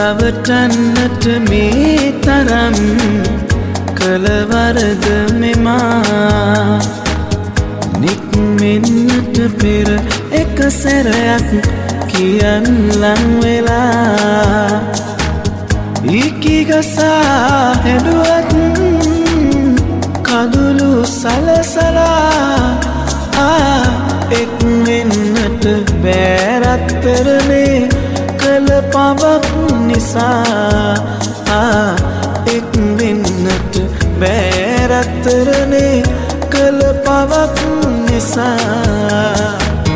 රවටන්නට මේ තරම් කළ වරද මෙමා නික්මෙන්නට පෙර එක සැරයක් කියන් ලං වෙලා ඉකි ගසා හැඩුවත් කඳුළු සලසලා එක් වෙන්නට බෑරත්තරනේ කළ පවක් නිසා එක් වෙන්නට බෑරත්තරනේ කළ පවක් නිසා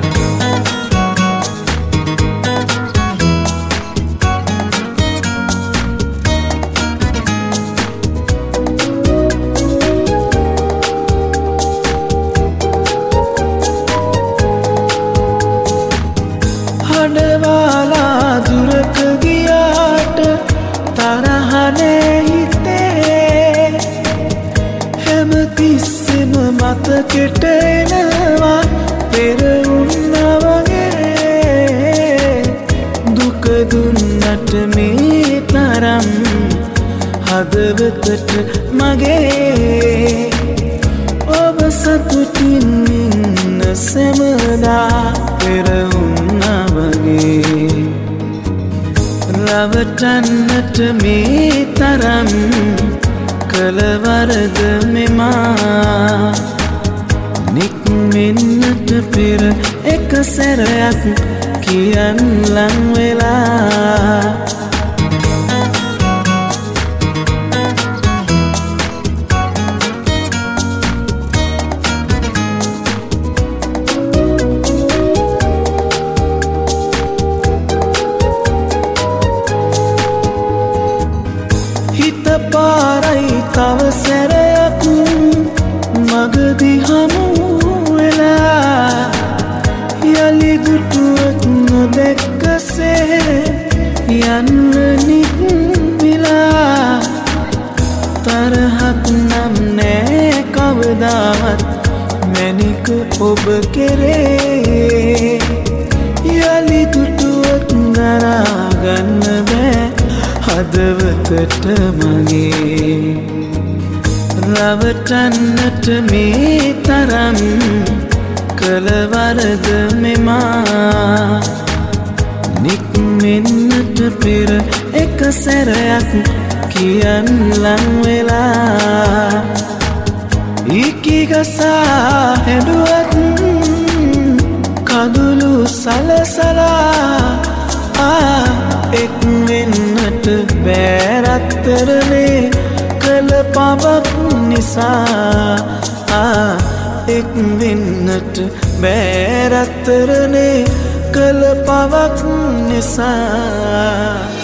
හඬවාලා දුරක ගියාට තරහනේ හිතේ හැමතිස්සෙම මතකෙට එනවා පෙර උන්නා වගේ දුක දුන්නට මේ තරම් හදවතට මගේ ඔබ සතුටින් ඉන්න සැමදා පෙර උන්නා වගේ රවටන්නට මේ තරම් කළ වරද මෙමා නික්මෙන්නට පෙර එක සැරයක් කියන් ලං වෙලා හිත පාරයි තව සැරයක් මගදි හමු වෙලා යලි දුටුවත් නොදැක්කසේ යන්න නික්මිලා තරහක් නම් නෑ කවදාවත් මැනික ඔබ කෙරේ යලි දුටුවත් දරාගන්න බෑ හදවතට මගේ රවටන්නට මේ තරම් කළ වරද මෙමා නික්මෙන්නට පෙර එක සැරයක් කියන් ලං වෙලා ඉකි ගසා හැඩුවත් කඳුළු සලසලා එක් වෙන්නට බෑරත්තරනේ කළ පවක් නිසා එක් වෙන්නට බෑරත්තරනේ කළ පවක් නිසා